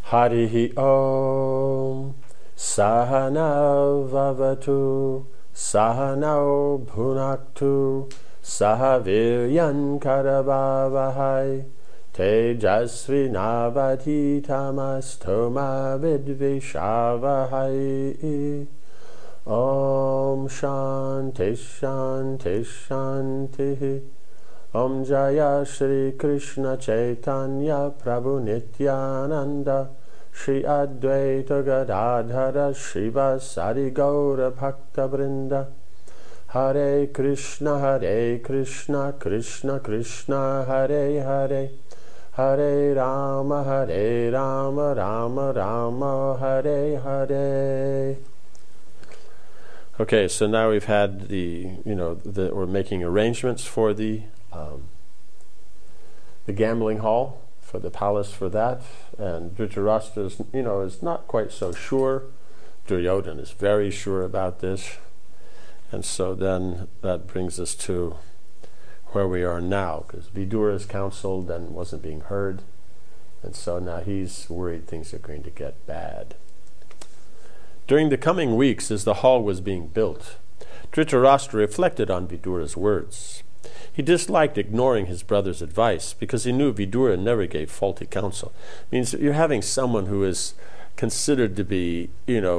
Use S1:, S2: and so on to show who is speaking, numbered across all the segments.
S1: Harihi Om Sahana Vavatu Sahano Bhunaktu Sahaviryan Karavavahai Tejasvi Navadhitamastoma Vidvishavahai. Om Shanti Shanti Shanti. Om Jaya Shri Krishna Chaitanya Prabhu Nityananda Shri Advaita Gadadhara Shivasari Gaura Bhakta Vrinda. Hare Krishna Krishna Krishna Hare Hare, Hare Rama Rama Rama Hare Hare. Okay, so now we've had we're making arrangements for the gambling hall, for the palace for that, and Dhritarashtra is not quite so sure. Duryodhana is very sure about this, and so then that brings us to where we are now, because Vidura's counsel then wasn't being heard, and so now he's worried things are going to get bad. During the coming weeks, as the hall was being built, Dhritarashtra reflected on Vidura's words. He disliked ignoring his brother's advice because he knew Vidura never gave faulty counsel. It means that you're having someone who is considered to be,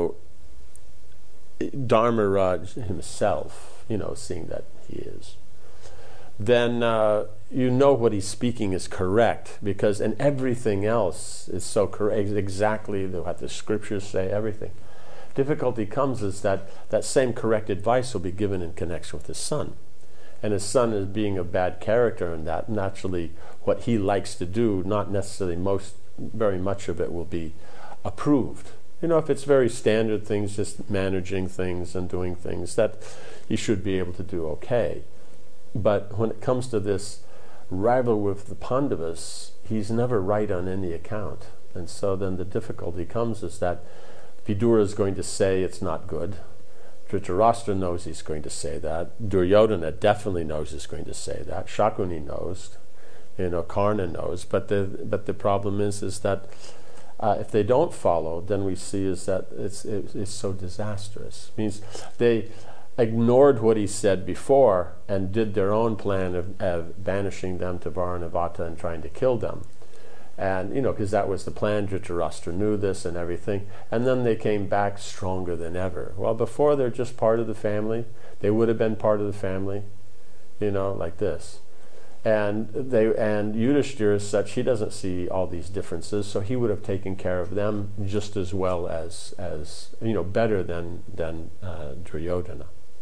S1: Dharmaraj himself, seeing that he is. Then what he's speaking is correct, and everything else is so correct, exactly what the scriptures say, everything. Difficulty comes is that same correct advice will be given in connection with his son. And his son is being a bad character, and that naturally what he likes to do, not necessarily very much of it will be approved. If it's very standard things, just managing things and doing things, that he should be able to do okay. But when it comes to this rival with the Pandavas, he's never right on any account. And so then the difficulty comes is that Vidura is going to say it's not good. Dhritarashtra knows he's going to say that. Duryodhana definitely knows he's going to say that. Shakuni knows. Karna knows. But the problem is that if they don't follow, then we see is that it's so disastrous. It means they ignored what he said before and did their own plan of banishing them to Varanavata and trying to kill them. And, because that was the plan, Dhritarashtra knew this and everything. And then they came back stronger than ever. Well, before they're just part of the family. They would have been part of the family, like this. And Yudhishthira is such, he doesn't see all these differences, so he would have taken care of them just as well as better than Duryodhana.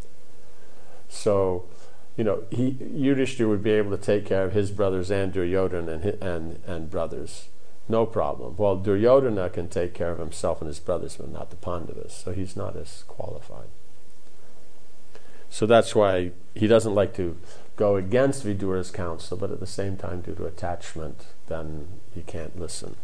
S1: So, Yudhishthira would be able to take care of his brothers and Duryodhana and brothers, no problem. While Duryodhana can take care of himself and his brothers, but not the Pandavas, so he's not as qualified. So that's why he doesn't like to go against Vidura's counsel, but at the same time, due to attachment, then he can't listen.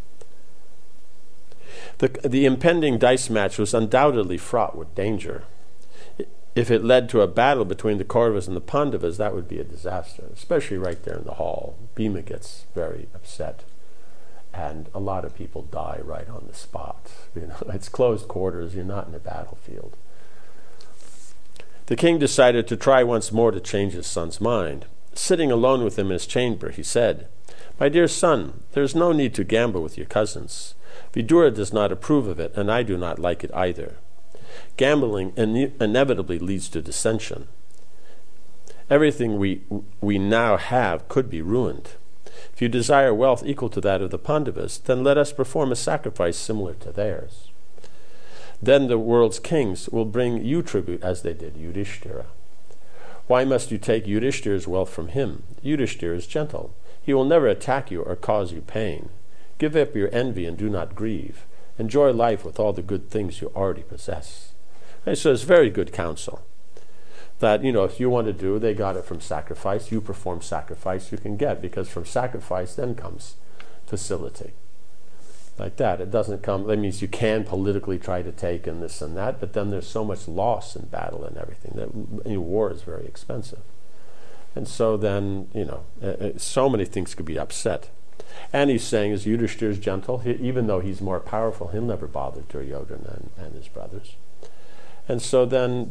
S1: The impending dice match was undoubtedly fraught with danger. If it led to a battle between the Kauravas and the Pandavas, that would be a disaster, especially right there in the hall. Bhima gets very upset, and a lot of people die right on the spot. It's closed quarters, you're not in a battlefield. The king decided to try once more to change his son's mind. Sitting alone with him in his chamber, he said, "My dear son, there is no need to gamble with your cousins. Vidura does not approve of it, and I do not like it either. Gambling inevitably leads to dissension. Everything we now have could be ruined. If you desire wealth equal to that of the Pandavas, then let us perform a sacrifice similar to theirs. Then the world's kings will bring you tribute as they did Yudhishthira. Why must you take Yudhishthira's wealth from him? Yudhishthira is gentle. He will never attack you or cause you pain. Give up your envy and do not grieve. Enjoy life with all the good things you already possess." And so it's very good counsel. That, if you want to do, they got it from sacrifice. You perform sacrifice, you can get, because from sacrifice then comes facility. Like that. It doesn't come, that means you can politically try to take and this and that, but then there's so much loss in battle and everything that war is very expensive. And so then, so many things could be upset. And he's saying, as Yudhishthira is gentle, even though he's more powerful, he'll never bother Duryodhana and his brothers. And so then,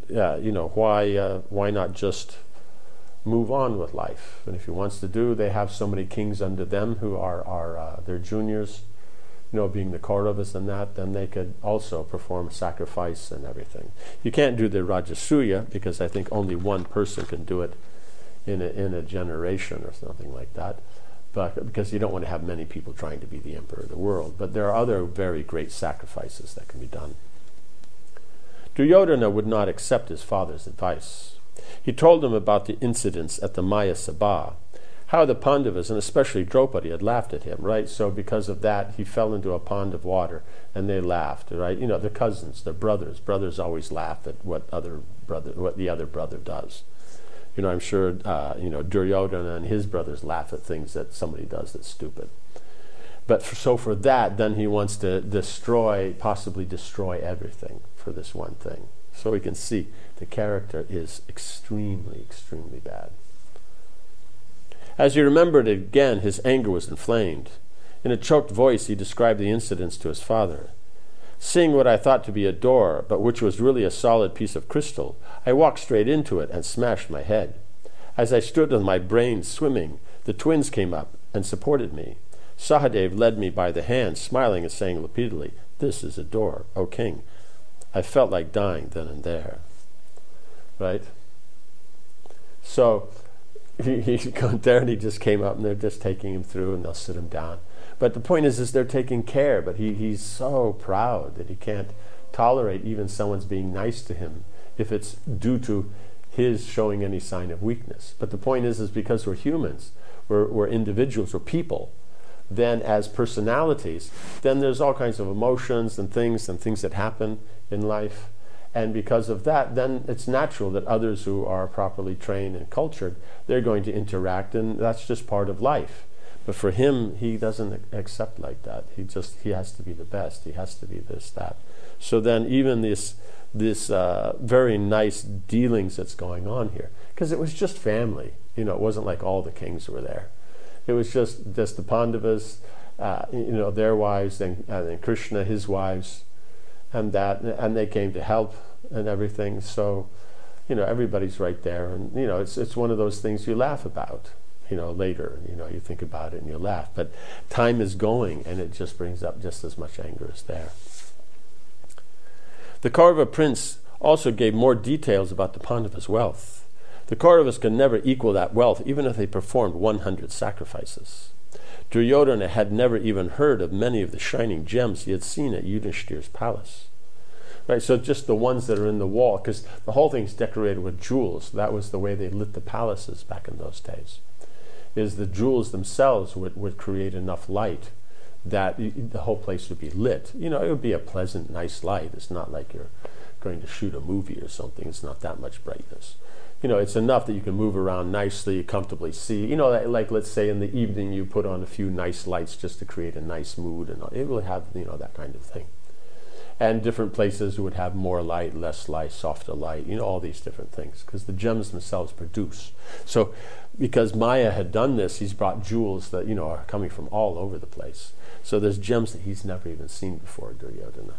S1: why not just move on with life? And if he wants to do, they have so many kings under them who are their juniors, being the Kauravas and that, then they could also perform a sacrifice and everything. You can't do the Rajasuya because I think only one person can do it in a generation or something like that. But because you don't want to have many people trying to be the emperor of the world. But there are other very great sacrifices that can be done. Duryodhana would not accept his father's advice. He told him about the incidents at the Maya Sabha, how the Pandavas, and especially Draupadi, had laughed at him, right? So because of that, he fell into a pond of water, and they laughed, right? They're cousins, they're brothers. Brothers always laugh at what the other brother does. I'm sure, Duryodhana and his brothers laugh at things that somebody does that's stupid. But for that, then he wants to possibly destroy everything for this one thing. So we can see the character is extremely, extremely bad. As he remembered it again, his anger was inflamed. In a choked voice, he described the incidents to his father. Seeing what I thought to be a door, but which was really a solid piece of crystal, I walked straight into it and smashed my head. As I stood with my brain swimming, the twins came up and supported me. Sahadev led me by the hand, smiling and saying repeatedly, "This is a door, O king." I felt like dying then and there. Right? So he's gone there and he just came up and they're just taking him through and they'll sit him down. But the point is they're taking care, but he's so proud that he can't tolerate even someone's being nice to him if it's due to his showing any sign of weakness. But the point is because we're humans, we're individuals, we're people, then as personalities, then there's all kinds of emotions and things that happen in life. And because of that, then it's natural that others who are properly trained and cultured, they're going to interact, and that's just part of life. But for him, he doesn't accept like that. He has to be the best. He has to be this, that. So then even this very nice dealings that's going on here, because it was just family. It wasn't like all the kings were there. It was just the Pandavas, their wives, and Krishna, his wives, and they came to help and everything. So, everybody's right there, and it's one of those things you laugh about. Later, you think about it and you laugh. But time is going, and it just brings up just as much anger as there. The Kaurava prince also gave more details about the Pandavas' wealth. The Kauravas could never equal that wealth, even if they performed 100 sacrifices. Duryodhana had never even heard of many of the shining gems he had seen at Yudhishthira's palace. Right, so just the ones that are in the wall, because the whole thing's decorated with jewels. That was the way they lit the palaces back in those days. Is the jewels themselves would create enough light that the whole place would be lit. It would be a pleasant, nice light. It's not like you're going to shoot a movie or something. It's not that much brightness. It's enough that you can move around nicely, comfortably see. Like let's say in the evening you put on a few nice lights just to create a nice mood, and it will have that kind of thing. And different places would have more light, less light, softer light, all these different things, because the gems themselves produce. So because Maya had done this, he's brought jewels that, are coming from all over the place. So there's gems that he's never even seen before, Duryodhana.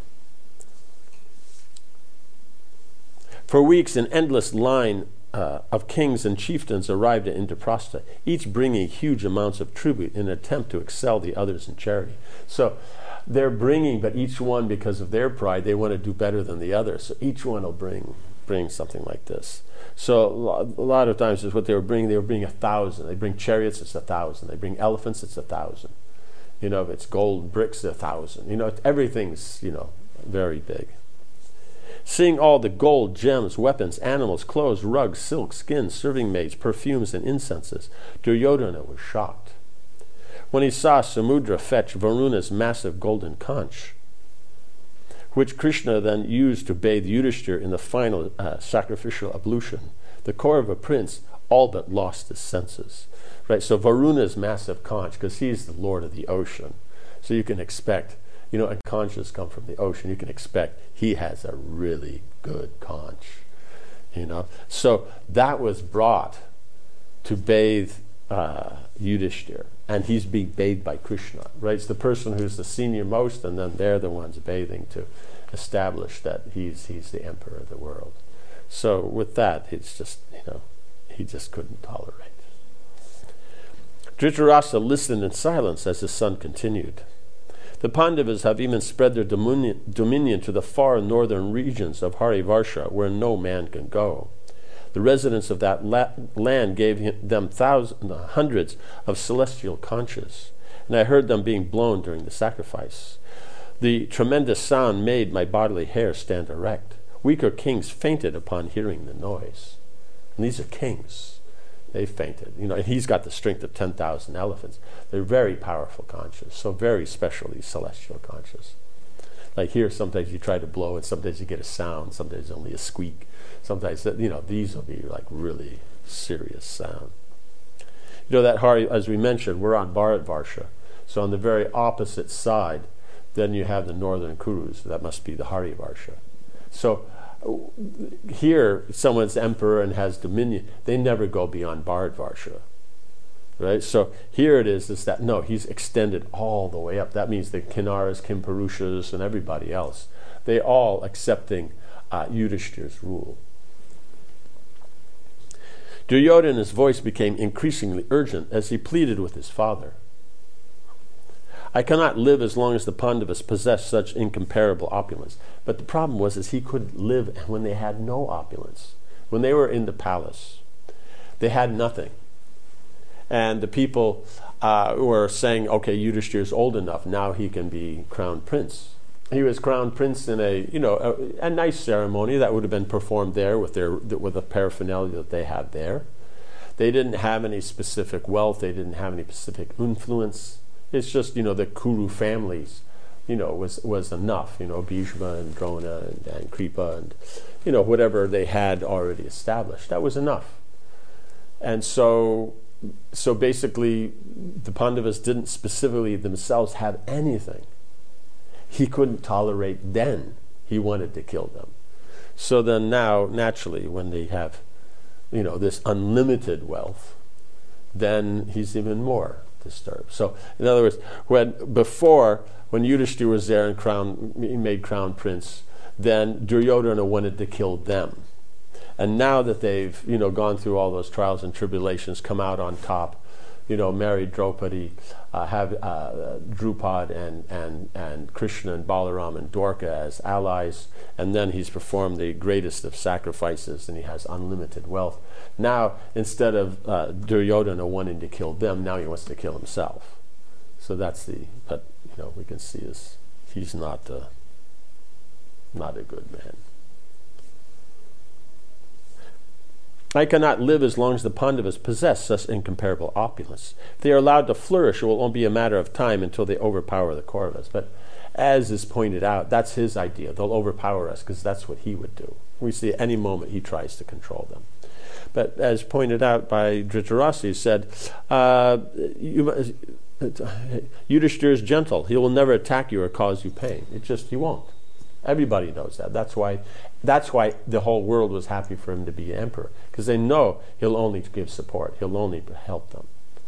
S1: For weeks, an endless line of kings and chieftains arrived at Indraprastha, each bringing huge amounts of tribute in an attempt to excel the others in charity. So they're bringing, but each one, because of their pride, they want to do better than the other. So each one will bring something like this. So a lot of times is what they were bringing 1,000. They bring chariots, it's 1,000. They bring elephants, it's 1,000. If it's gold bricks, 1,000. Everything's, very big. Seeing all the gold, gems, weapons, animals, clothes, rugs, silks, skins, serving maids, perfumes, and incenses, Duryodhana was shocked. When he saw Samudra fetch Varuna's massive golden conch, which Krishna then used to bathe Yudhishthira in the final sacrificial ablution, the Kaurava prince all but lost his senses. Right, so Varuna's massive conch, because he's the lord of the ocean, so you can expect, and conches come from the ocean, you can expect he has a really good conch, So that was brought to bathe Yudhishthira, and he's being bathed by Krishna, right? It's the person who's the senior most, and then they're the ones bathing to establish that he's the emperor of the world. So with that, it's just, he just couldn't tolerate. Dhritarashtra listened in silence as his son continued. The Pandavas have even spread their dominion to the far northern regions of Harivarsha, where no man can go. The residents of that land gave them hundreds of celestial conches, and I heard them being blown during the sacrifice. The tremendous sound made my bodily hair stand erect. Weaker kings fainted upon hearing the noise. And these are kings. They fainted. And he's got the strength of 10,000 elephants. They're very powerful conches, so very special, these celestial conches. Like here, sometimes you try to blow and sometimes you get a sound, sometimes only a squeak. Sometimes, these will be like really serious sound. That Hari, as we mentioned, we're on Bharatvarsha. So on the very opposite side, then you have the northern Kurus. That must be the Harivarsha. So here, someone's emperor and has dominion. They never go beyond Bharatvarsha. Right? So here it is that, no, he's extended all the way up. That means the Kinnaras, Kimpurushas, and everybody else. They all accepting Yudhishthira's rule. Duryodhana's voice became increasingly urgent as he pleaded with his father. I cannot live as long as the Pandavas possess such incomparable opulence. But the problem was he couldn't live when they had no opulence. When they were in the palace, they had nothing. And the people were saying, okay, Yudhishthira is old enough, now he can be crowned prince. He was crowned prince in a nice ceremony that would have been performed there with the paraphernalia that they had there. They didn't have any specific wealth. They didn't have any specific influence. It's just, the Kuru families, was enough. Bhishma and Drona and Kripa and, whatever they had already established. That was enough. And so basically, the Pandavas didn't specifically themselves have anything. He couldn't tolerate then. He wanted to kill them. So then now, naturally, when they have, this unlimited wealth, then he's even more disturbed. So, in other words, when Yudhishthira was there and made crown prince, then Duryodhana wanted to kill them. And now that they've, gone through all those trials and tribulations, come out on top, married Draupadi, have Drupad and Krishna and Balaram and Dwarka as allies, and then he's performed the greatest of sacrifices and he has unlimited wealth. Now, instead of Duryodhana wanting to kill them, now he wants to kill himself. So that's but we can see he's not a good man. I cannot live as long as the Pandavas possess such incomparable opulence. If they are allowed to flourish, it will only be a matter of time until they overpower the Kauravas. But as is pointed out, that's his idea. They'll overpower us because that's what he would do. We see at any moment he tries to control them. But as pointed out by Dhritarashtra, he said, Yudhishthira is gentle. He will never attack you or cause you pain. He won't. Everybody knows that. That's why the whole world was happy for him to be emperor, because they know he'll only give support. He'll only help them.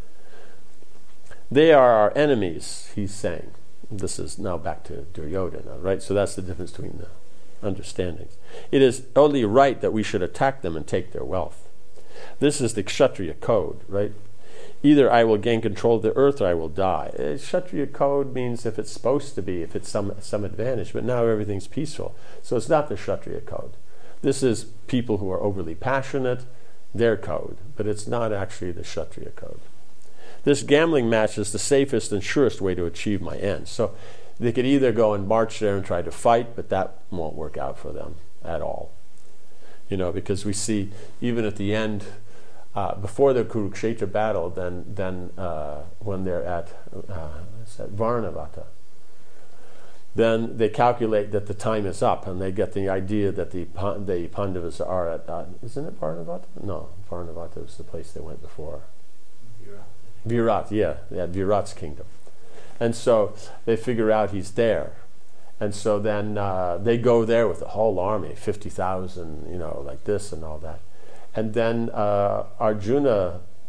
S1: They are our enemies, he's saying. This is now back to Duryodhana, right? So that's the difference between the understandings. It is only right that we should attack them and take their wealth. This is the Kshatriya code, right? Either I will gain control of the earth or I will die. Kshatriya code means if it's supposed to be, if it's some advantage, but now everything's peaceful. So it's not the Kshatriya code. This is people who are overly passionate, their code, but it's not actually the Kshatriya code. This gambling match is the safest and surest way to achieve my ends. So they could either go and march there and try to fight, but that won't work out for them at all. Because we see even at the end, before the Kurukshetra battle, then when they're at Varnavata, then they calculate that the time is up, and they get the idea that the Pandavas are at, isn't it Varnavata? No, Varnavata was the place they went before. Virat, yeah, Virat's kingdom. And so they figure out he's there. And so then they go there with the whole army, 50,000, like this and all that. And then Arjuna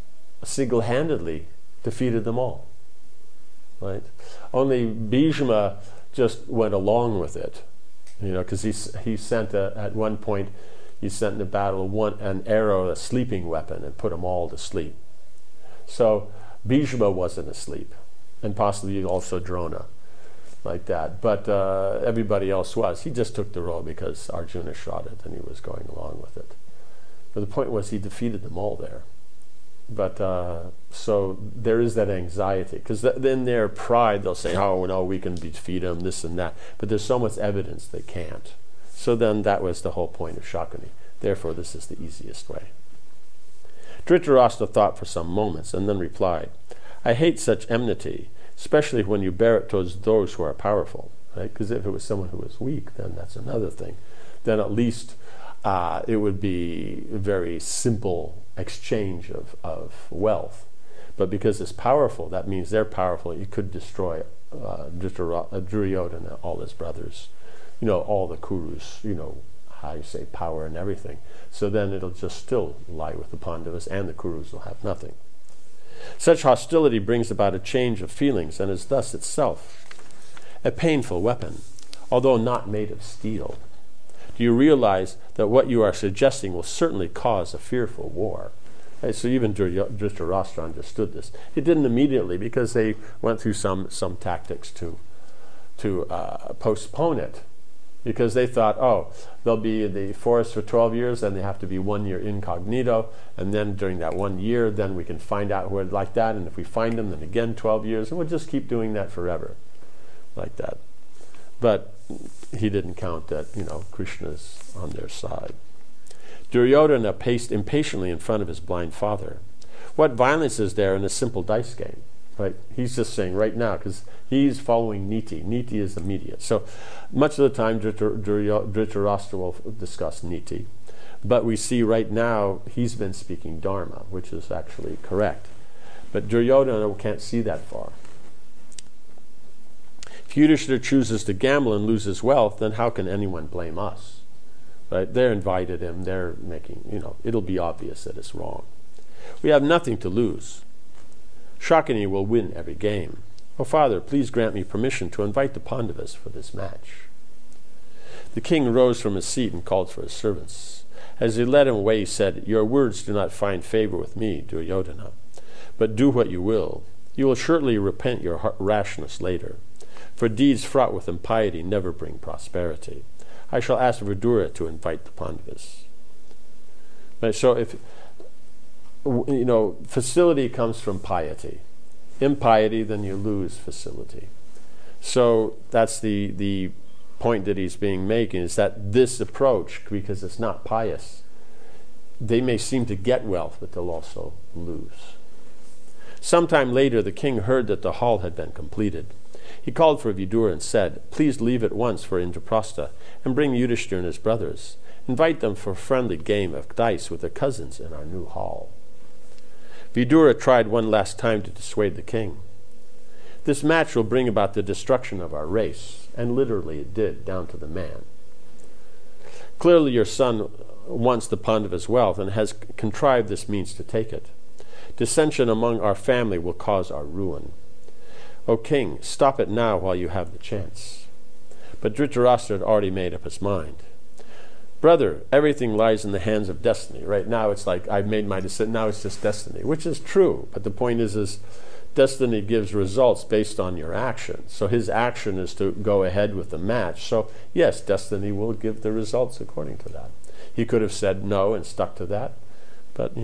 S1: single-handedly defeated them all. Right? Only Bhishma just went along with it, because he sent at one point he sent in the battle an arrow, a sleeping weapon, and put them all to sleep. So Bhishma wasn't asleep, and possibly also Drona, like that. But everybody else was. He just took the role because Arjuna shot it, and he was going along with it. But the point was he defeated them all there. But so there is that anxiety, because in their pride they'll say, oh no, we can defeat them, this and that. But there's so much evidence they can't. So then that was the whole point of Shakuni. Therefore this is the easiest way. Dhritarashtra thought for some moments and then replied, I hate such enmity, especially when you bear it towards those who are powerful. Right? Because if it was someone who was weak, then that's another thing. Then at least it would be a very simple exchange of wealth. But because it's powerful, that means they're powerful. You could destroy Duryodhana, all his brothers, all the Kurus, how you say, power and everything. So then it'll just still lie with the Pandavas, and the Kurus will have nothing. Such hostility brings about a change of feelings and is thus itself a painful weapon, although not made of steel. Do you realize that what you are suggesting will certainly cause a fearful war? Right, so even Dhritarashtra understood this. He didn't immediately, because they went through some tactics to postpone it, because they thought, they'll be in the forest for 12 years, and they have to be 1 year incognito, and then during that 1 year, then we can find out who are like that, and if we find them, then again 12 years, and we'll just keep doing that forever, like that. But he didn't count that, Krishna's on their side. Duryodhana paced impatiently in front of his blind father. What violence is there in a simple dice game? Right? He's just saying right now, because he's following Niti. Niti is immediate. So much of the time Dhritarashtra will discuss Niti. But we see right now he's been speaking Dharma, which is actually correct. But Duryodhana can't see that far. If Yudhishthira chooses to gamble and loses wealth, then how can anyone blame us? Right? They're invited him. They're making, it'll be obvious that it's wrong. We have nothing to lose. Shakuni will win every game. Oh, Father, please grant me permission to invite the Pandavas for this match. The king rose from his seat and called for his servants. As he led him away, he said, Your words do not find favor with me, Duryodhana, but do what you will. You will surely repent your rashness later, for deeds fraught with impiety never bring prosperity. I shall ask Vidura to invite the Pandavas. Right, so if facility comes from piety. Impiety, then you lose facility. So that's the point that he's making, is that this approach, because it's not pious, they may seem to get wealth, but they'll also lose. Sometime later, the king heard that the hall had been completed. He called for Vidura and said, Please leave at once for Indraprastha and bring Yudhishthira and his brothers. Invite them for a friendly game of dice with their cousins in our new hall. Vidura tried one last time to dissuade the king. This match will bring about the destruction of our race, and literally it did, down to the man. Clearly your son wants the Pandavas' wealth and has contrived this means to take it. Dissension among our family will cause our ruin. O king, stop it now while you have the chance. But Dhritarashtra had already made up his mind. Brother, everything lies in the hands of destiny. Right now it's like, I've made my decision, now it's just destiny, which is true. But the point is destiny gives results based on your action. So his action is to go ahead with the match. So yes, destiny will give the results according to that. He could have said no and stuck to that, but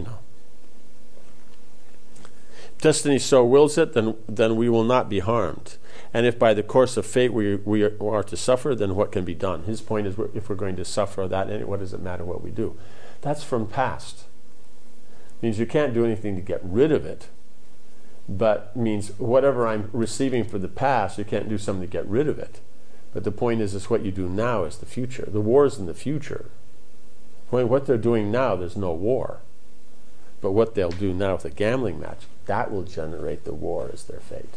S1: destiny so wills it, then we will not be harmed. And if by the course of fate we are to suffer, then what can be done? His point is, if we're going to suffer that, what does it matter what we do? That's from past. Means you can't do anything to get rid of it, but means whatever I'm receiving for the past, you can't do something to get rid of it. But the point is what you do now is the future. The war is in the future. What they're doing now, there's no war. But what they'll do now with a gambling match, that will generate the war as their fate.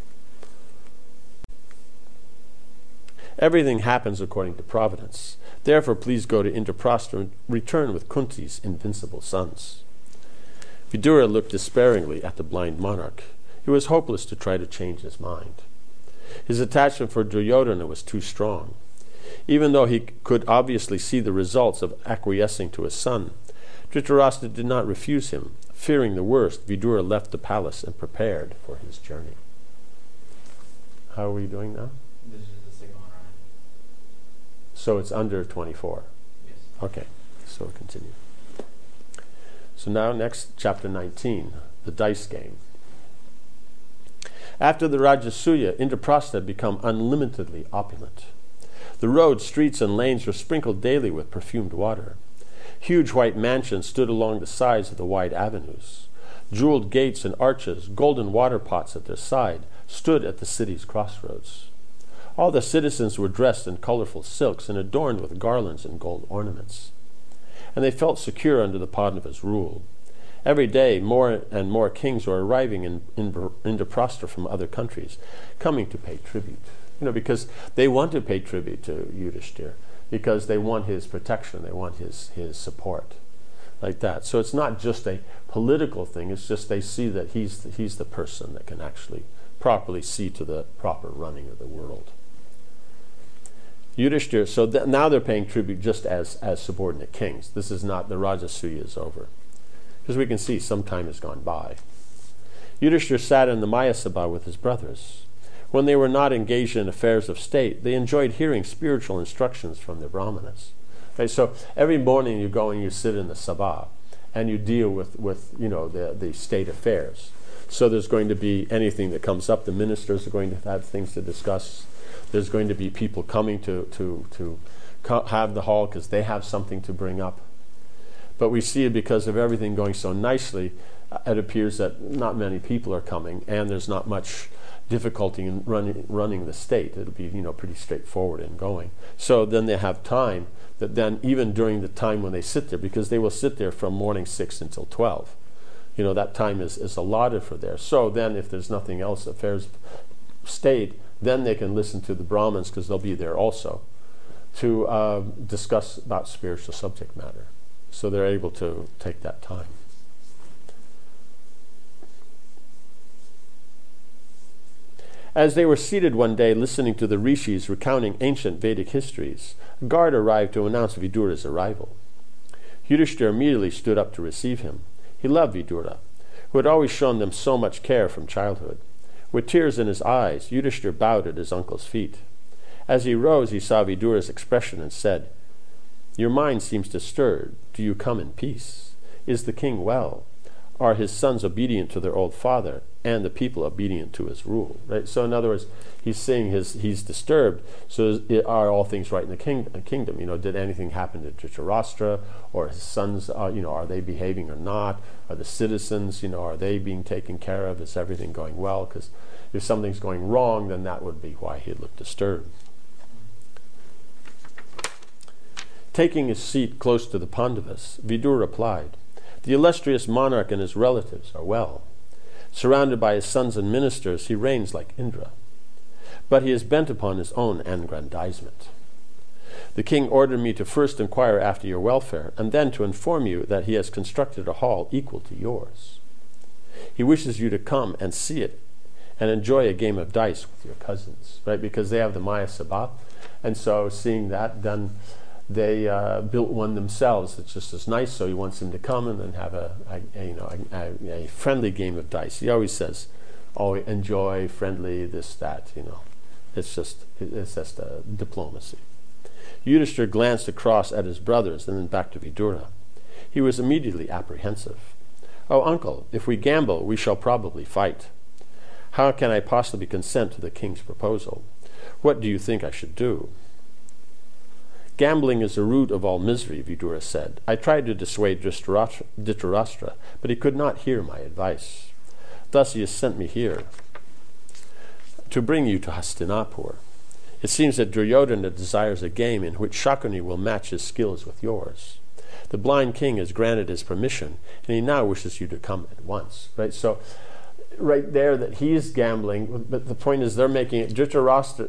S1: Everything happens according to providence. Therefore, please go to Indraprastha and return with Kunti's invincible sons. Vidura looked despairingly at the blind monarch. It was hopeless to try to change his mind. His attachment for Duryodhana was too strong. Even though he could obviously see the results of acquiescing to his son, Dhritarashtra did not refuse him. Fearing the worst, Vidura left the palace and prepared for his journey. How are we doing now?
S2: This is the second one, right?
S1: So it's under 24.
S2: Yes.
S1: Okay, so we'll continue. So now next, chapter 19, the dice game. After the Rajasuya, Indraprastha had become unlimitedly opulent. The roads, streets, and lanes were sprinkled daily with perfumed water. Huge white mansions stood along the sides of the wide avenues. Jeweled gates and arches, golden water pots at their side, stood at the city's crossroads. All the citizens were dressed in colorful silks and adorned with garlands and gold ornaments. And they felt secure under the Pandavas' rule. Every day, more and more kings were arriving in Indraprastha from other countries, coming to pay tribute. Because they want to pay tribute to Yudhishthira, because they want his protection, they want his support, like that. So it's not just a political thing, it's just they see that he's the person that can actually properly see to the proper running of the world. Yudhishthira, so now they're paying tribute just as subordinate kings. This is not, the Rajasuya is over. Because we can see some time has gone by. Yudhishthira sat in the Maya Sabha with his brothers. When they were not engaged in affairs of state, they enjoyed hearing spiritual instructions from the Brahmanas. Okay, so every morning you go and you sit in the Sabha and you deal with the state affairs. So there's going to be anything that comes up. The ministers are going to have things to discuss. There's going to be people coming to have the hall because they have something to bring up. But we see it because of everything going so nicely, it appears that not many people are coming, and there's not much difficulty in running the state. It'll be pretty straightforward in going. So then they have time that then even during the time when they sit there, because they will sit there from morning 6 until 12. That time is allotted for there. So then if there's nothing else, affairs of state, then they can listen to the Brahmins because they'll be there also to discuss about spiritual subject matter. So they're able to take that time. As they were seated one day listening to the rishis recounting ancient Vedic histories, a guard arrived to announce Vidura's arrival. Yudhishthira immediately stood up to receive him. He loved Vidura, who had always shown them so much care from childhood. With tears in his eyes, Yudhishthira bowed at his uncle's feet. As he rose, he saw Vidura's expression and said, "Your mind seems disturbed. Do you come in peace? Is the king well? Are his sons obedient to their old father, and the people obedient to his rule?" Right? So in other words, he's saying he's disturbed. So are all things right in the kingdom? Did anything happen to Dhritarashtra, or his sons? Are they behaving or not? Are the citizens? Are they being taken care of? Is everything going well? Because if something's going wrong, then that would be why he'd look disturbed. Taking his seat close to the Pandavas, Vidura replied, "The illustrious monarch and his relatives are well. Surrounded by his sons and ministers, he reigns like Indra. But he is bent upon his own aggrandizement. The king ordered me to first inquire after your welfare, and then to inform you that he has constructed a hall equal to yours. He wishes you to come and see it and enjoy a game of dice with your cousins," right? Because they have the Maya Sabha, and so seeing that, then they built one themselves. It's just as nice, so he wants them to come and then have a friendly game of dice. He always says, "Oh, enjoy, friendly, this, that." It's just diplomacy. Yudhishthira glanced across at his brothers and then back to Vidura. He was immediately apprehensive. "Oh, uncle, if we gamble, we shall probably fight. How can I possibly consent to the king's proposal? What do you think I should do?" "Gambling is the root of all misery," Vidura said. "I tried to dissuade Dhritarashtra, but he could not hear my advice. Thus he has sent me here to bring you to Hastinapur. It seems that Duryodhana desires a game in which Shakuni will match his skills with yours. The blind king has granted his permission, and he now wishes you to come at once." Right? So right there that he's gambling, but the point is they're making it,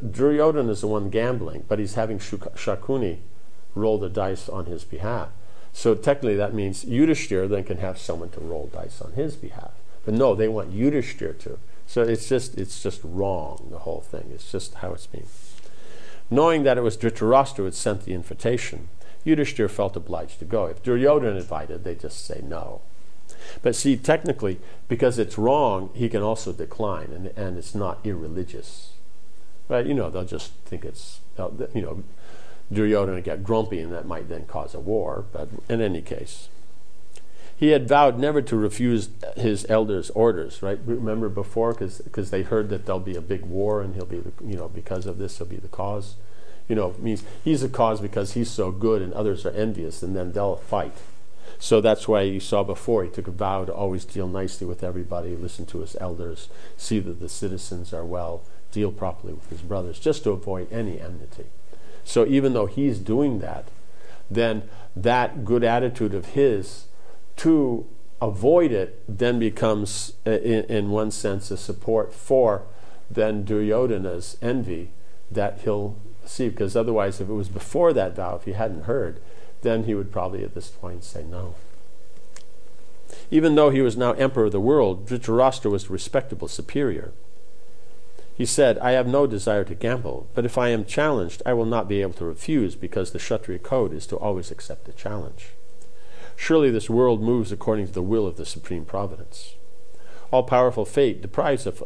S1: Duryodhana is the one gambling, but he's having Shakuni roll the dice on his behalf. So technically that means Yudhishthira then can have someone to roll dice on his behalf. But no, they want Yudhishthira to. So it's just wrong, the whole thing. It's just how it's being. Knowing that it was Dhritarashtra who had sent the invitation, Yudhishthira felt obliged to go. If Duryodhana invited, they just say no. But see, technically, because it's wrong, he can also decline, and it's not irreligious. Right? They'll just think it's, Duryodhana get grumpy, and that might then cause a war. But in any case, he had vowed never to refuse his elders' orders. Right? Remember before, because they heard that there'll be a big war, and he'll be, because of this, he'll be the cause. It means he's the cause because he's so good, and others are envious, and then they'll fight. So that's why you saw before, he took a vow to always deal nicely with everybody, listen to his elders, see that the citizens are well, deal properly with his brothers, just to avoid any enmity. So even though he's doing that, then that good attitude of his to avoid it then becomes, in one sense, a support for then Duryodhana's envy that he'll see. Because otherwise, if it was before that vow, if he hadn't heard, then he would probably at this point say no. Even though he was now emperor of the world, Dhritarashtra was the respectable superior. He said, I have no desire to gamble, but if I am challenged, I will not be able to refuse, because the Kshatriya code is to always accept a challenge. Surely this world moves according to the will of the Supreme Providence. All-powerful fate deprives us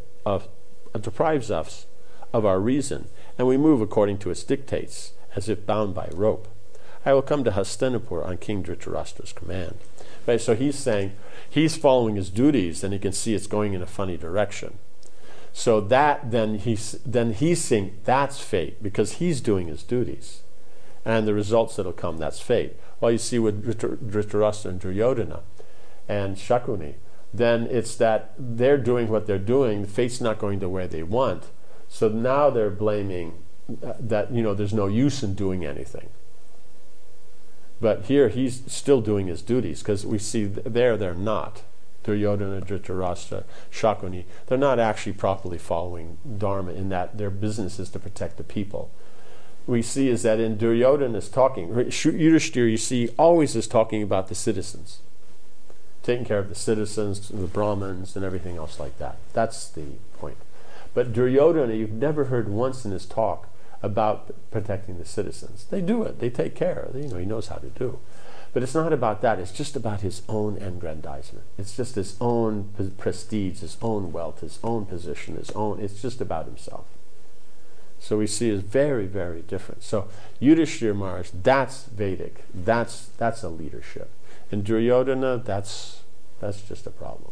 S1: of our reason, and we move according to its dictates, as if bound by a rope. I will come to Hastinapur on King Dhritarashtra's command. Right, so he's saying he's following his duties, and he can see it's going in a funny direction. So that then he's saying that's fate, because he's doing his duties. And the results that'll come, that's fate. Well, you see with Dhritarashtra and Duryodhana and Shakuni, then it's that they're doing what they're doing, the fate's not going to where they want. So now they're blaming that, there's no use in doing anything. But here he's still doing his duties, because we see they're not. Duryodhana, Dhritarashtra, Shakuni, they're not actually properly following Dharma in that their business is to protect the people. We see is that in Duryodhana's talking, Yudhishthira, you see, always is talking about the citizens. Taking care of the citizens, the Brahmins, and everything else like that. That's the point. But Duryodhana, you've never heard once in his talk about protecting the citizens. They do it. They take care. He knows how to do. But it's not about that. It's just about his own aggrandizement. It's just his own prestige, his own wealth, his own position, it's just about himself. So we see it's very, very different. So Yudhishthira Maharaj, that's Vedic. That's a leadership. And Duryodhana, that's just a problem.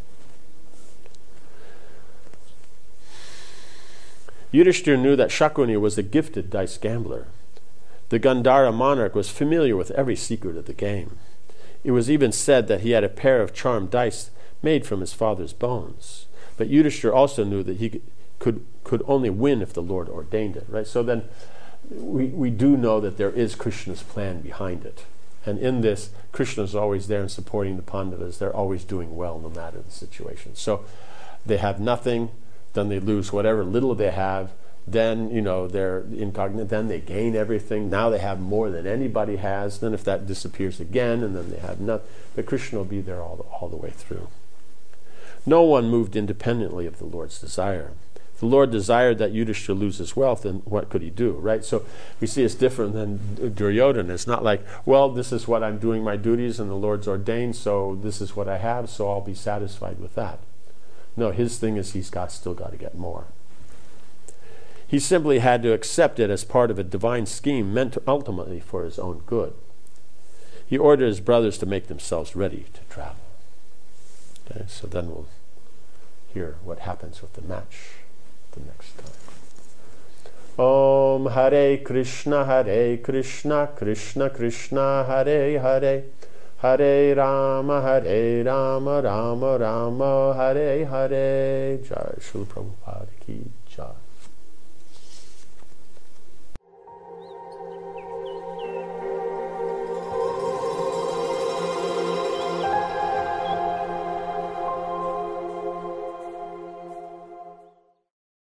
S1: Yudhishthira knew that Shakuni was a gifted dice gambler. The Gandhara monarch was familiar with every secret of the game. It was even said that he had a pair of charmed dice made from his father's bones. But Yudhishthira also knew that he could only win if the Lord ordained it. Right? So then we do know that there is Krishna's plan behind it. And in this, Krishna is always there and supporting the Pandavas. They're always doing well no matter the situation. So they have nothing, then they lose whatever little they have. Then, they're incognito. Then they gain everything. Now they have more than anybody has. Then if that disappears again, and then they have nothing. But Krishna will be there all the way through. No one moved independently of the Lord's desire. If the Lord desired that Yudhishthira lose his wealth, then what could he do, right? So we see it's different than Duryodhana. It's not like, well, this is what I'm doing my duties, and the Lord's ordained, so this is what I have, so I'll be satisfied with that. No, his thing is he's still got to get more. He simply had to accept it as part of a divine scheme meant ultimately for his own good. He ordered his brothers to make themselves ready to travel. Okay, so then we'll hear what happens with the match the next time. Om Hare Krishna, Krishna Krishna, Hare Hare, Hare Rama, Rama Rama, Hare Hare. Jai Srila Prabhupada Ki